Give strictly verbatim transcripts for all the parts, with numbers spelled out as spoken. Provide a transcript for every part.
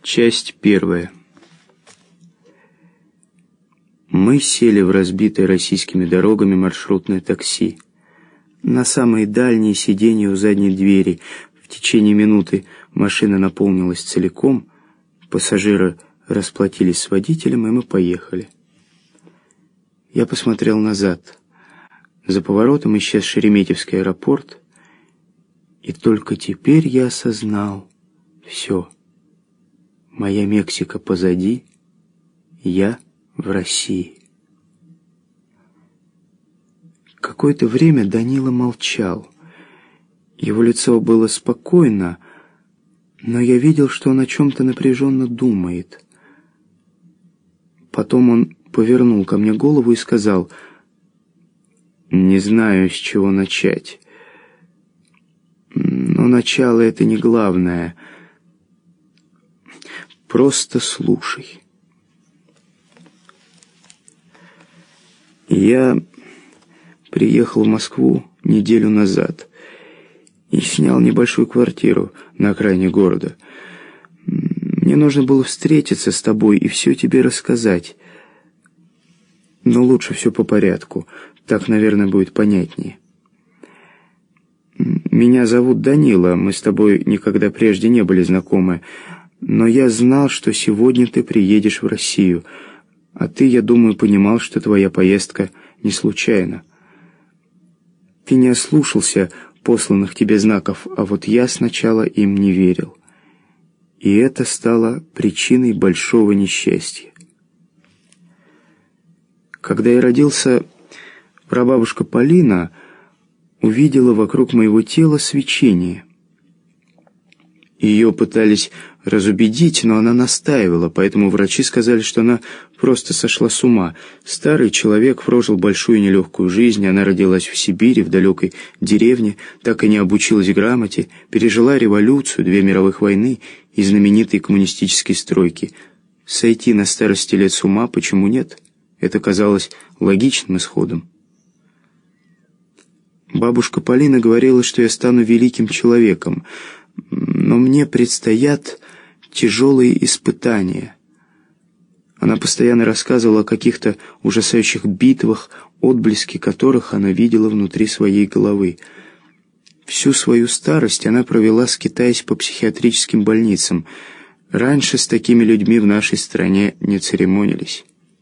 Часть первая. Мы сели в разбитое российскими дорогами маршрутное такси. На самые дальние сиденья у задней двери. В течение минуты машина наполнилась целиком, пассажиры расплатились с водителем, и мы поехали. Я посмотрел назад. За поворотом исчез Шереметьевский аэропорт, и только теперь я осознал все. Моя Мексика позади, я в России. Какое-то время Данила молчал. Его лицо было спокойно, но я видел, что он о чем-то напряженно думает. Потом он повернул ко мне голову и сказал: «Не знаю, с чего начать. Но начало — это не главное. Просто слушай. Я приехал в Москву неделю назад и снял небольшую квартиру на окраине города. Мне нужно было встретиться с тобой и все тебе рассказать. Но лучше все по порядку. Так, наверное, будет понятнее. Меня зовут Данила, мы с тобой никогда прежде не были знакомы, но я знал, что сегодня ты приедешь в Россию, а ты, я думаю, понимал, что твоя поездка не случайна. Ты не ослушался посланных тебе знаков, а вот я сначала им не верил. И это стало причиной большого несчастья. Когда я родился, прабабушка Полина увидела вокруг моего тела свечение. Ее пытались разубедить, но она настаивала, поэтому врачи сказали, что она просто сошла с ума. Старый человек прожил большую нелегкую жизнь, она родилась в Сибири, в далекой деревне, так и не обучилась грамоте, пережила революцию, две мировых войны и знаменитые коммунистические стройки. Сойти на старости лет с ума, почему нет? Это казалось логичным исходом. Бабушка Полина говорила, что я стану великим человеком, но мне предстоят тяжелые испытания. Она постоянно рассказывала о каких-то ужасающих битвах, отблески которых она видела внутри своей головы. Всю свою старость она провела, скитаясь по психиатрическим больницам. Раньше с такими людьми в нашей стране не церемонились.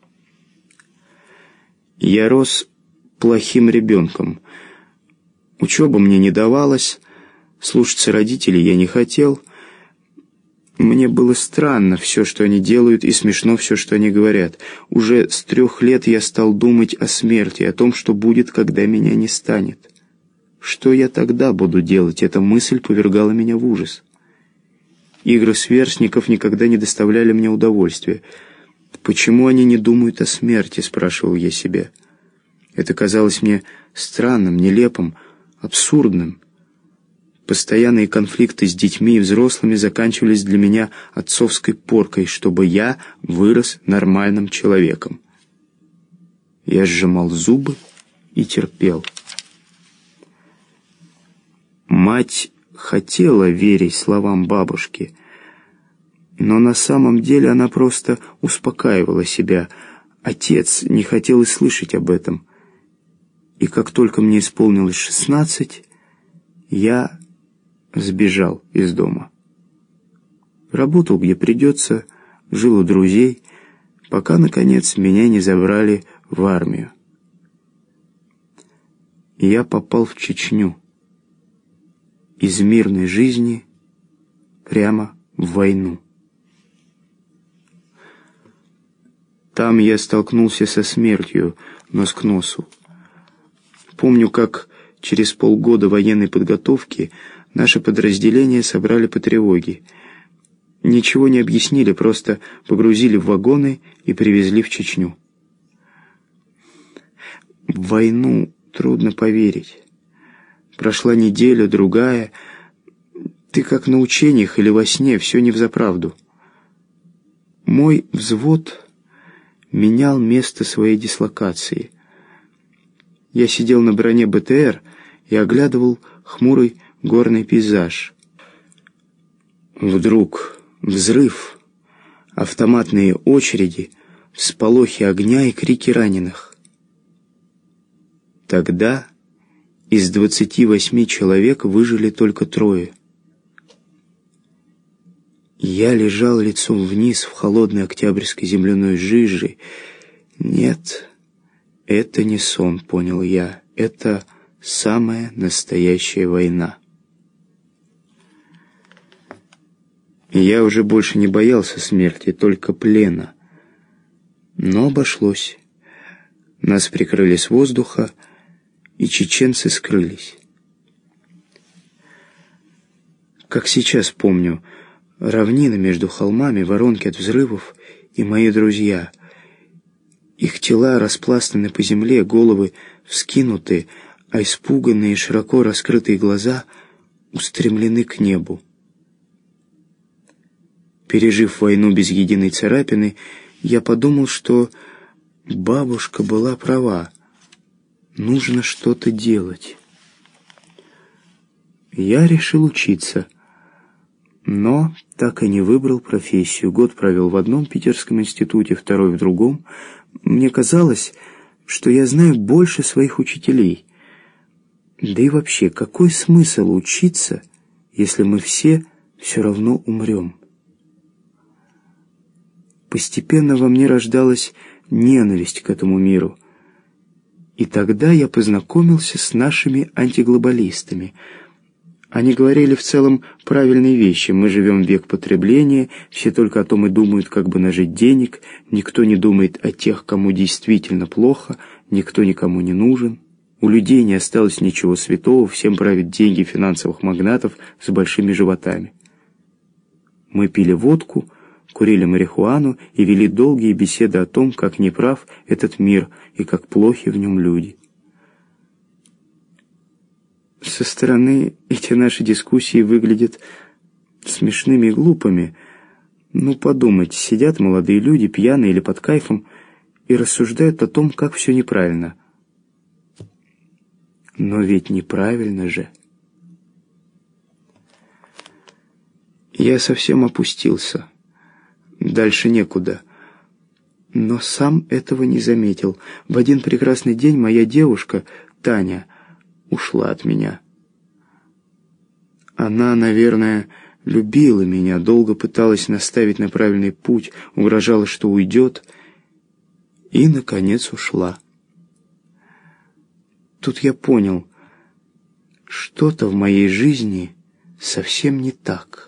Я рос плохим ребенком. Учеба мне не давалась, слушаться родителей я не хотел. Мне было странно все, что они делают, и смешно все, что они говорят. Уже с трех лет я стал думать о смерти, о том, что будет, когда меня не станет. Что я тогда буду делать? Эта мысль повергала меня в ужас. Игры сверстников никогда не доставляли мне удовольствия. «Почему они не думают о смерти?» — спрашивал я себя. Это казалось мне странным, нелепым, абсурдным. Постоянные конфликты с детьми и взрослыми заканчивались для меня отцовской поркой, чтобы я вырос нормальным человеком. Я сжимал зубы и терпел. Мать хотела верить словам бабушки, но на самом деле она просто успокаивала себя. Отец не хотел и слышать об этом. И как только мне исполнилось шестнадцать, я сбежал из дома. Работал, где придется, жил у друзей, пока, наконец, меня не забрали в армию. Я попал в Чечню. Из мирной жизни прямо в войну. Там я столкнулся со смертью нос к носу. Помню, как через полгода военной подготовки наше подразделение собрали по тревоге. Ничего не объяснили, просто погрузили в вагоны и привезли в Чечню. В войну трудно поверить. Прошла неделя, другая. Ты как на учениях или во сне, все невзаправду. Мой взвод менял место своей дислокации. Я сидел на броне БТР и оглядывал хмурый горный пейзаж. Вдруг взрыв, автоматные очереди, всполохи огня и крики раненых. Тогда из двадцати восьми человек выжили только трое. Я лежал лицом вниз в холодной октябрьской земляной жиже. Нет, это не сон, понял я. Это самая настоящая война. Я уже больше не боялся смерти, только плена. Но обошлось. Нас прикрыли с воздуха, и чеченцы скрылись. Как сейчас помню, равнина между холмами, воронки от взрывов и мои друзья. Их тела распластаны по земле, головы вскинуты, а испуганные, широко раскрытые глаза устремлены к небу. Пережив войну без единой царапины, я подумал, что бабушка была права. Нужно что-то делать. Я решил учиться, но так и не выбрал профессию. Год провел в одном питерском институте, второй в другом. Мне казалось, что я знаю больше своих учителей. Да и вообще, какой смысл учиться, если мы все все равно умрем? Постепенно во мне рождалась ненависть к этому миру. И тогда я познакомился с нашими антиглобалистами. Они говорили в целом правильные вещи. Мы живем в век потребления, все только о том и думают, как бы нажить денег, никто не думает о тех, кому действительно плохо, никто никому не нужен. У людей не осталось ничего святого, всем правят деньги финансовых магнатов с большими животами. Мы пили водку, курили марихуану и вели долгие беседы о том, как неправ этот мир и как плохи в нем люди. Со стороны эти наши дискуссии выглядят смешными и глупыми. Ну, подумать, сидят молодые люди, пьяные или под кайфом, и рассуждают о том, как все неправильно. Но ведь неправильно же. Я совсем опустился. Дальше некуда. Но сам этого не заметил. В один прекрасный день моя девушка, Таня, ушла от меня. Она, наверное, любила меня, долго пыталась наставить на правильный путь, угрожала, что уйдет, и, наконец, ушла. Тут я понял, что-то в моей жизни совсем не так.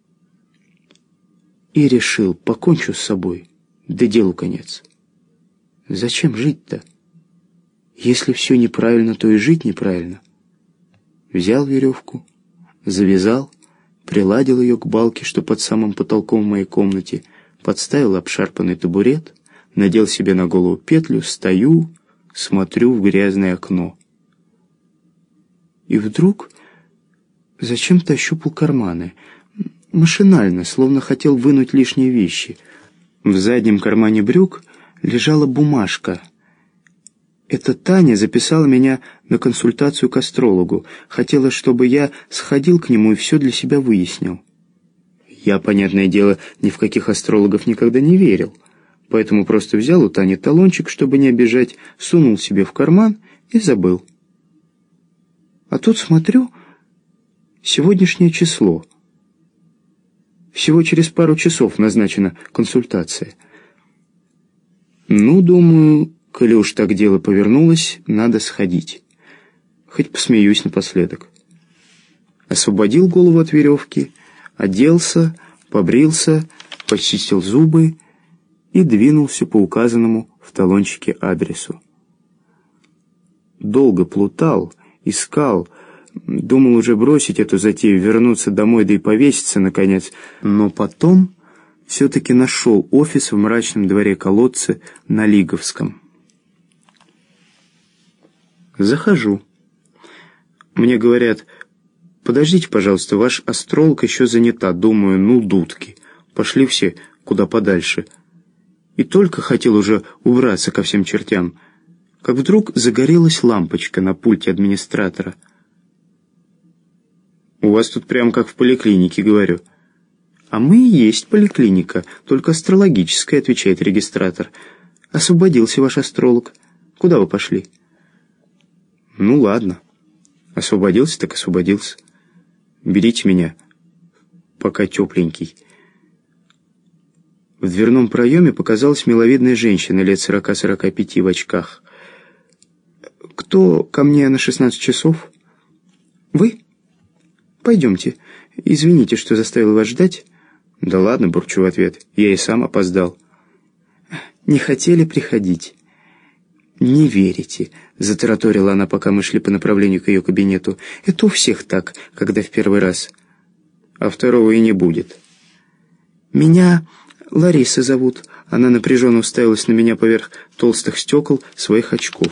И решил, покончу с собой, да делу конец. Зачем жить-то? Если все неправильно, то и жить неправильно. Взял веревку, завязал, приладил ее к балке, что под самым потолком в моей комнате, подставил обшарпанный табурет, надел себе на голову петлю, стою, смотрю в грязное окно. И вдруг зачем-то ощупал карманы. Машинально, словно хотел вынуть лишние вещи. В заднем кармане брюк лежала бумажка. Эта Таня записала меня на консультацию к астрологу. Хотела, чтобы я сходил к нему и все для себя выяснил. Я, понятное дело, ни в каких астрологов никогда не верил. Поэтому просто взял у Тани талончик, чтобы не обижать, сунул себе в карман и забыл. А тут смотрю, сегодняшнее число. Всего через пару часов назначена консультация. Ну, думаю, коли уж так дело повернулось, надо сходить. Хоть посмеюсь напоследок. Освободил голову от веревки, оделся, побрился, почистил зубы и двинулся по указанному в талончике адресу. Долго плутал, искал, думал уже бросить эту затею, вернуться домой да и повеситься, наконец. Но потом все-таки нашел офис в мрачном дворе колодца на Лиговском. Захожу. Мне говорят: подождите, пожалуйста, ваш астролог еще занята. Думаю, ну, дудки. Пошли все куда подальше. И только хотел уже убраться ко всем чертям, как вдруг загорелась лампочка на пульте администратора. «У вас тут прям как в поликлинике», — говорю. «А мы и есть поликлиника, только астрологическая», — отвечает регистратор. «Освободился ваш астролог. Куда вы пошли?» «Ну ладно. Освободился, так освободился. Берите меня, пока тепленький». В дверном проеме показалась миловидная женщина лет сорока-сорока пяти в очках. «Кто ко мне на шестнадцать часов?» «Вы? Пойдемте. Извините, что заставил вас ждать». «Да ладно», — бурчу в ответ, — «я и сам опоздал». «Не хотели приходить?» «Не верите», — затараторила она, пока мы шли по направлению к ее кабинету. «Это у всех так, когда в первый раз. А второго и не будет». «Меня Лариса зовут». Она напряженно уставилась на меня поверх толстых стекол своих очков.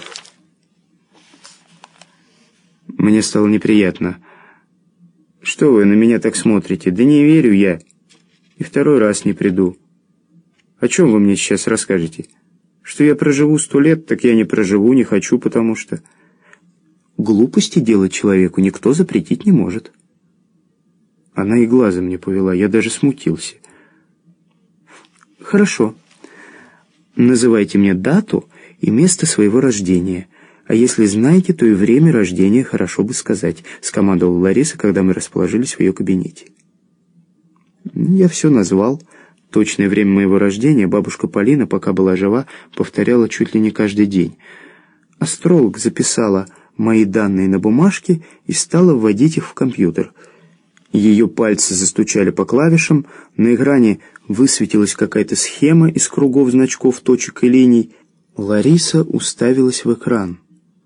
Мне стало неприятно. «Что вы на меня так смотрите? Да не верю я. И второй раз не приду. О чем вы мне сейчас расскажете? Что я проживу сто лет, так я не проживу, не хочу, потому что...» «Глупости делать человеку никто запретить не может». Она и глазом не повела, я даже смутился. «Хорошо. Называйте мне дату и место своего рождения. А если знаете, то и время рождения хорошо бы сказать», — скомандовала Лариса, когда мы расположились в ее кабинете. Я все назвал. Точное время моего рождения бабушка Полина, пока была жива, повторяла чуть ли не каждый день. Астролог записала мои данные на бумажке и стала вводить их в компьютер. Ее пальцы застучали по клавишам, на экране высветилась какая-то схема из кругов, значков, точек и линий. Лариса уставилась в экран.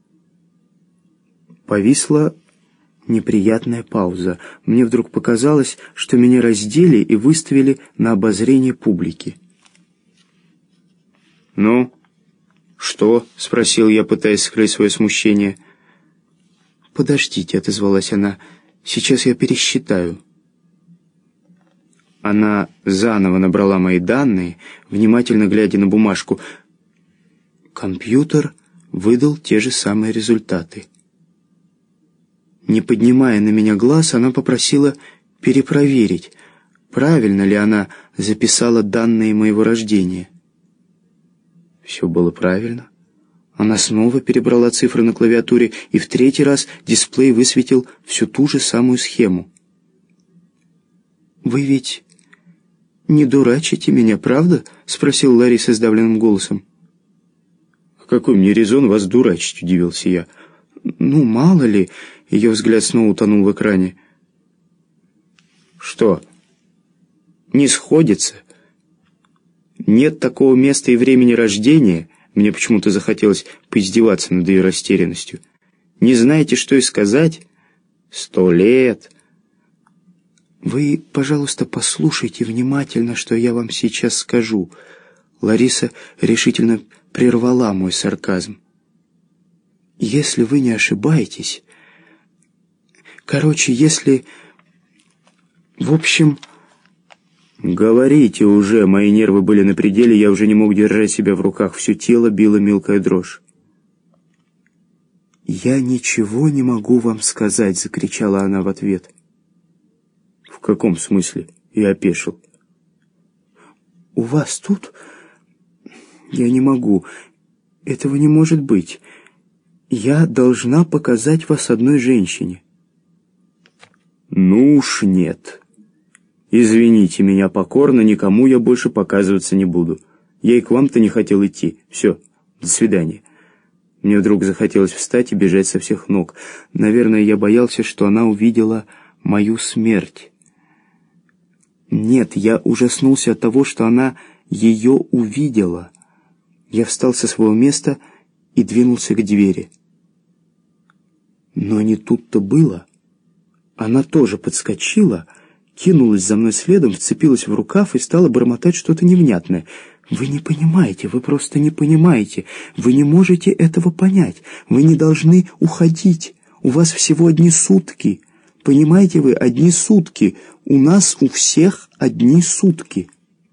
Повисла неприятная пауза. Мне вдруг показалось, что меня раздели и выставили на обозрение публики. «Ну, что?» — спросил я, пытаясь скрыть свое смущение. «Подождите», — отозвалась она, — «сейчас я пересчитаю». Она заново набрала мои данные, внимательно глядя на бумажку. Компьютер выдал те же самые результаты. Не поднимая на меня глаз, она попросила перепроверить, правильно ли она записала данные моего рождения. Все было правильно. Она снова перебрала цифры на клавиатуре, и в третий раз дисплей высветил всю ту же самую схему. «Вы ведь не дурачите меня, правда?» — спросила Лариса сдавленным голосом. «Какой мне резон вас дурачить?» — удивился я. «Ну, мало ли...» — ее взгляд снова утонул в экране. «Что? Не сходится? Нет такого места и времени рождения?» Мне почему-то захотелось поиздеваться над ее растерянностью. «Не знаете, что и сказать? Сто лет...» «Вы, пожалуйста, послушайте внимательно, что я вам сейчас скажу». Лариса решительно прервала мой сарказм. «Если вы не ошибаетесь... Короче, если... В общем...» «Говорите уже!» Мои нервы были на пределе, я уже не мог держать себя в руках, все тело било мелкая дрожь. «Я ничего не могу вам сказать!» — закричала она в ответ. «В каком смысле?» — я опешил. «У вас тут...» «Я не могу. Этого не может быть. Я должна показать вас одной женщине». «Ну уж нет. Извините меня покорно, никому я больше показываться не буду. Я и к вам-то не хотел идти. Все, до свидания». Мне вдруг захотелось встать и бежать со всех ног. Наверное, я боялся, что она увидела мою смерть. Нет, я ужаснулся от того, что она ее увидела. Я встал со своего места и двинулся к двери. Но не тут-то было. Она тоже подскочила, кинулась за мной следом, вцепилась в рукав и стала бормотать что-то невнятное. «Вы не понимаете, вы просто не понимаете. Вы не можете этого понять. Вы не должны уходить. У вас всего одни сутки. Понимаете вы, одни сутки. У нас у всех одни сутки».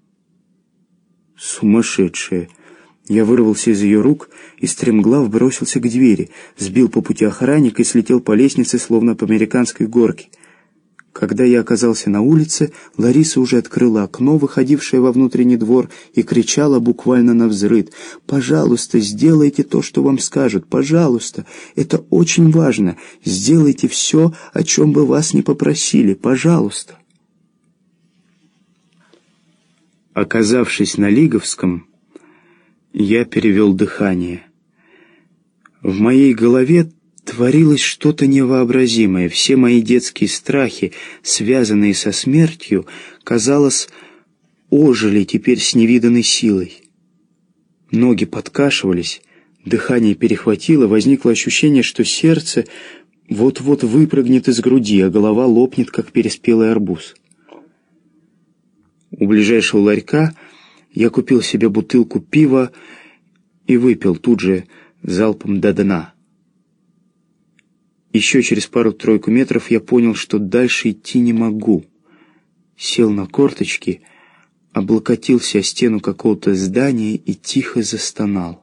Сумасшедшая. Я вырвался из ее рук и стремглав бросился к двери, сбил по пути охранника и слетел по лестнице, словно по американской горке. Когда я оказался на улице, Лариса уже открыла окно, выходившее во внутренний двор, и кричала буквально навзрыд: «Пожалуйста, сделайте то, что вам скажут! Пожалуйста! Это очень важно! Сделайте все, о чем бы вас ни попросили! Пожалуйста!» Оказавшись на Лиговском, я перевел дыхание. В моей голове творилось что-то невообразимое. Все мои детские страхи, связанные со смертью, казалось, ожили теперь с невиданной силой. Ноги подкашивались, дыхание перехватило, возникло ощущение, что сердце вот-вот выпрыгнет из груди, а голова лопнет, как переспелый арбуз. У ближайшего ларька я купил себе бутылку пива и выпил тут же залпом до дна. Еще через пару-тройку метров я понял, что дальше идти не могу. Сел на корточки, облокотился о стену какого-то здания и тихо застонал.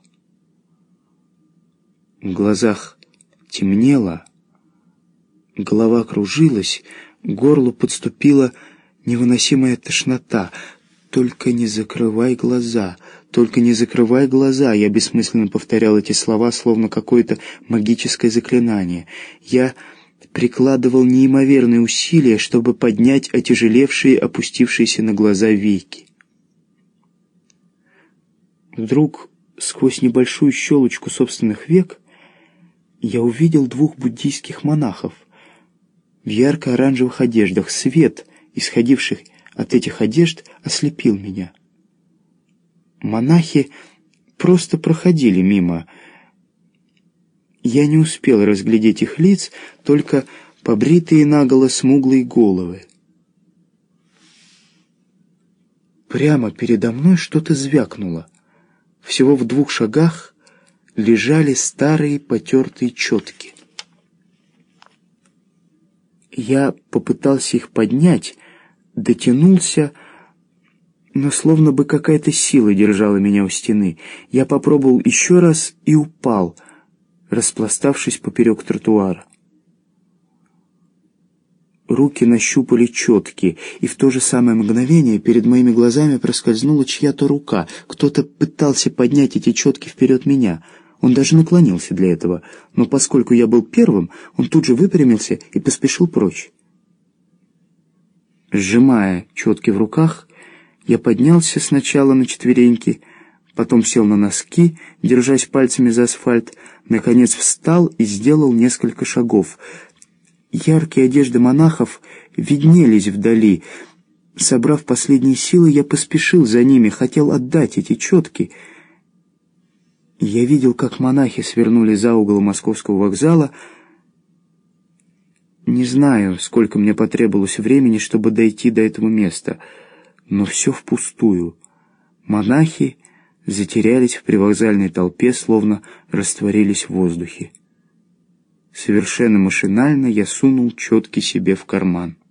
В глазах темнело, голова кружилась, к горлу подступила невыносимая тошнота. «Только не закрывай глаза! Только не закрывай глаза!» Я бессмысленно повторял эти слова, словно какое-то магическое заклинание. Я прикладывал неимоверные усилия, чтобы поднять отяжелевшие, опустившиеся на глаза веки. Вдруг, сквозь небольшую щелочку собственных век, я увидел двух буддийских монахов в ярко-оранжевых одеждах. Свет, исходивший от этих одежд, ослепил меня. Монахи просто проходили мимо. Я не успел разглядеть их лиц, только побритые наголо смуглые головы. Прямо передо мной что-то звякнуло. Всего в двух шагах лежали старые потертые четки. Я попытался их поднять, дотянулся, но словно бы какая-то сила держала меня у стены. Я попробовал еще раз и упал, распластавшись поперек тротуара. Руки нащупали четки, и в то же самое мгновение перед моими глазами проскользнула чья-то рука. Кто-то пытался поднять эти четки вперед меня. Он даже наклонился для этого, но поскольку я был первым, он тут же выпрямился и поспешил прочь. Сжимая четки в руках, я поднялся сначала на четвереньки, потом сел на носки, держась пальцами за асфальт, наконец встал и сделал несколько шагов. Яркие одежды монахов виднелись вдали. Собрав последние силы, я поспешил за ними, хотел отдать эти четки. Я видел, как монахи свернули за угол Московского вокзала. Не знаю, сколько мне потребовалось времени, чтобы дойти до этого места, но все впустую. Монахи затерялись в привокзальной толпе, словно растворились в воздухе. Совершенно машинально я сунул четки себе в карман.